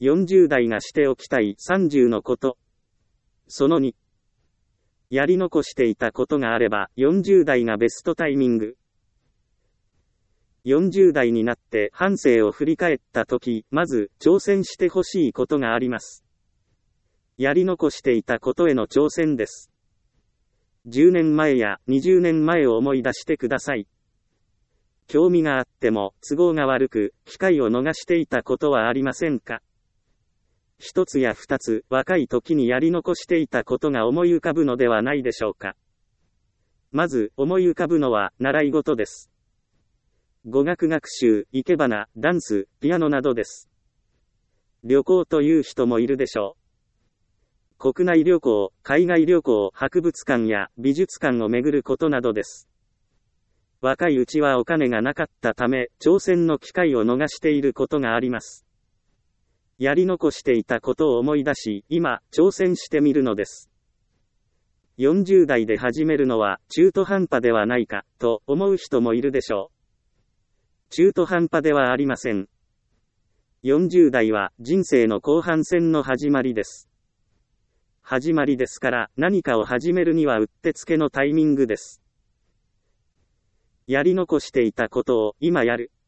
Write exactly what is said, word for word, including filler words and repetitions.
よんじゅう代がしておきたいさんじゅうのこと。そのに。やり残していたことがあれば、よんじゅう代がベストタイミング。よんじゅう代になって半生を振り返ったとき、まず挑戦してほしいことがあります。やり残していたことへの挑戦です。じゅうねんまえやにじゅうねんまえを思い出してください。興味があっても都合が悪く、機会を逃していたことはありませんか？一つや二つ、若い時にやり残していたことが思い浮かぶのではないでしょうか。まず、思い浮かぶのは、習い事です。語学学習、生け花、ダンス、ピアノなどです。旅行という人もいるでしょう。国内旅行、海外旅行、博物館や美術館を巡ることなどです。若いうちはお金がなかったため、挑戦の機会を逃していることがあります。やり残していたことを思い出し、今、挑戦してみるのです。よんじゅう代で始めるのは中途半端ではないか、と思う人もいるでしょう。中途半端ではありません。よんじゅう代は人生の後半戦の始まりです。始まりですから何かを始めるにはうってつけのタイミングです。やり残していたことを今やる。